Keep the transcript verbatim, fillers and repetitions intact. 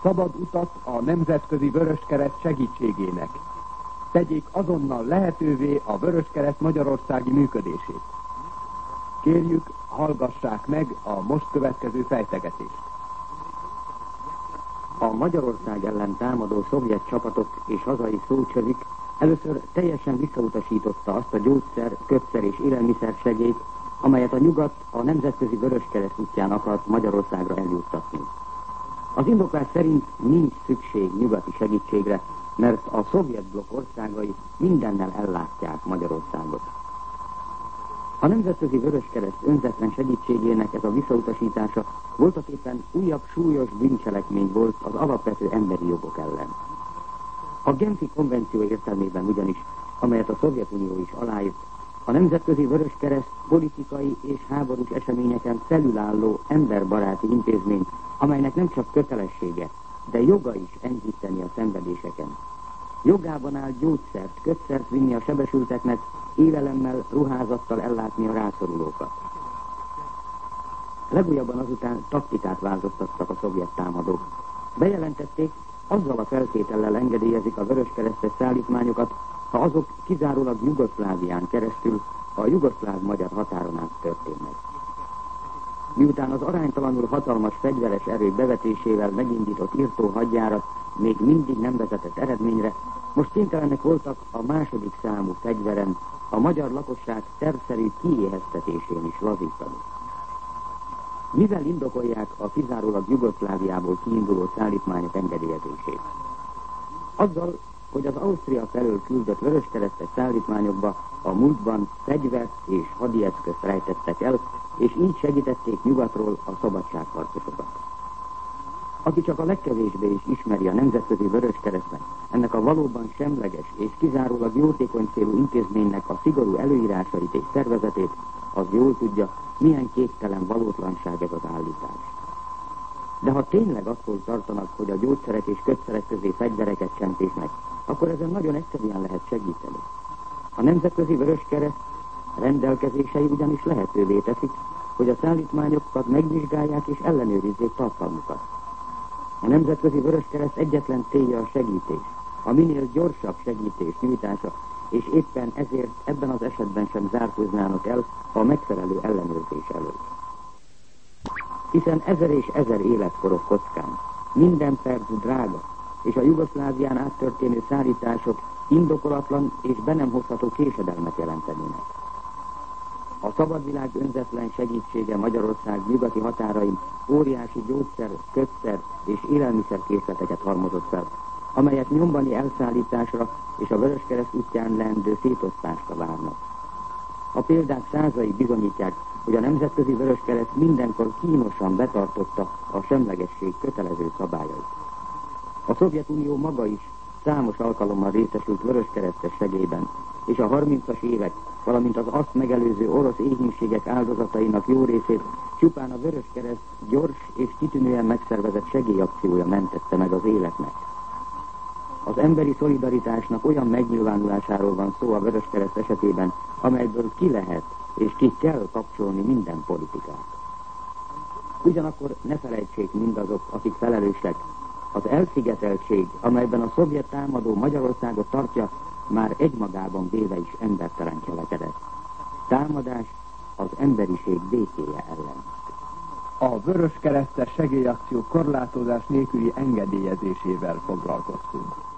szabad utat a Nemzetközi Vöröskereszt segítségének. Tegyék azonnal lehetővé a Vöröskereszt magyarországi működését. Kérjük, hallgassák meg a most következő fejtegetést. A Magyarország ellen támadó szovjet csapatok és hazai szócsövik először teljesen visszautasította azt a gyógyszer, kötszer és élelmiszer segélyt, amelyet a nyugat a Nemzetközi Vöröskereszt útján akart Magyarországra eljuttatni. Az indoklás szerint nincs szükség nyugati segítségre, mert a szovjet blokk országai mindennel ellátják Magyarországot. A Nemzetközi Vöröskereszt önzetlen segítségének ez a visszautasítása voltaképpen újabb súlyos bűncselekmény volt az alapvető emberi jogok ellen. A Genfi konvenció értelmében ugyanis, amelyet a Szovjetunió is aláírt, a Nemzetközi Vöröskereszt politikai és háborús eseményeken felülálló emberbaráti intézmény, amelynek nem csak kötelessége, de joga is enyhíteni a szenvedéseken. Jogában áll gyógyszert, kötszert vinni a sebesülteknek, élelemmel, ruházattal ellátni a rászorulókat. Legújabban azután taktikát változtattak a szovjet támadók. Bejelentették, azzal a feltétellel engedélyezik a vöröskeresztes szállítmányokat, ha azok kizárólag Jugoszlávián keresztül a jugoszláv-magyar határon át történnek. Miután az aránytalanul hatalmas fegyveres erők bevetésével megindított írtó hadjárat még mindig nem vezetett eredményre, most kénytelenek voltak a második számú fegyveren, a magyar lakosság tervszerű kiéheztetésén is lazítani. Mivel indokolják a kizárólag Jugoszláviából kiinduló szállítmányok engedélyezését? Azzal, hogy az Ausztria felől küldött vöröskeresztes szállítmányokba a múltban fegyvert és hadieszközt rejtettek el, és így segítették nyugatról a szabadságharcosokat. Aki csak a legkevésbé is ismeri a Nemzetközi Vöröskeresztnek, ennek a valóban semleges és kizárólag jótékony célú intézménynek a szigorú előírásait és szervezetét, az jól tudja, milyen képtelen valótlanság ez az állítás. De ha tényleg attól tartanak, hogy a gyógyszerek és kötszerek közé fegyvereket csempésznek, akkor ezen nagyon egyszerűen lehet segíteni. A Nemzetközi Vöröskereszt rendelkezései ugyanis lehetővé teszik, hogy a szállítmányokat megvizsgálják és ellenőrizzék tartalmukat. A Nemzetközi Vöröskereszt egyetlen célja a segítés, a minél gyorsabb segítés nyújtása, és éppen ezért ebben az esetben sem zárkóznának el a megfelelő ellenőrzés előtt. Hiszen ezer és ezer élet forog kockán, minden perc drága, és a Jugoszlávián áttörténő szállítások indokolatlan és be nem hozható késedelmet jelentenének. A szabadvilág önzetlen segítsége Magyarország nyugati határain óriási gyógyszer, kötszer és élelmiszerkészleteket halmozott fel, amelyet nyombani elszállításra és a Vöröskereszt útján leendő szétosztásra várnak. A példák százai bizonyítják, hogy a Nemzetközi Vöröskereszt mindenkor kínosan betartotta a semlegesség kötelező szabályait. A Szovjetunió maga is számos alkalommal részesült vöröskeresztes segélyben, és a harmincas évek, valamint az azt megelőző orosz éhínségek áldozatainak jó részét csupán a Vöröskereszt gyors és kitűnően megszervezett segélyakciója mentette meg az életnek. Az emberi szolidaritásnak olyan megnyilvánulásáról van szó a Vöröskereszt esetében, amelyből ki lehet és ki kell kapcsolni minden politikát. Ugyanakkor ne felejtsék mindazok, akik felelősek, az elszigeteltség, amelyben a szovjet támadó Magyarországot tartja, már egymagában véve is embertelen cselekedet. Támadás az emberiség békéje ellen. A vöröskeresztes segélyakció korlátozás nélküli engedélyezésével foglalkoztunk.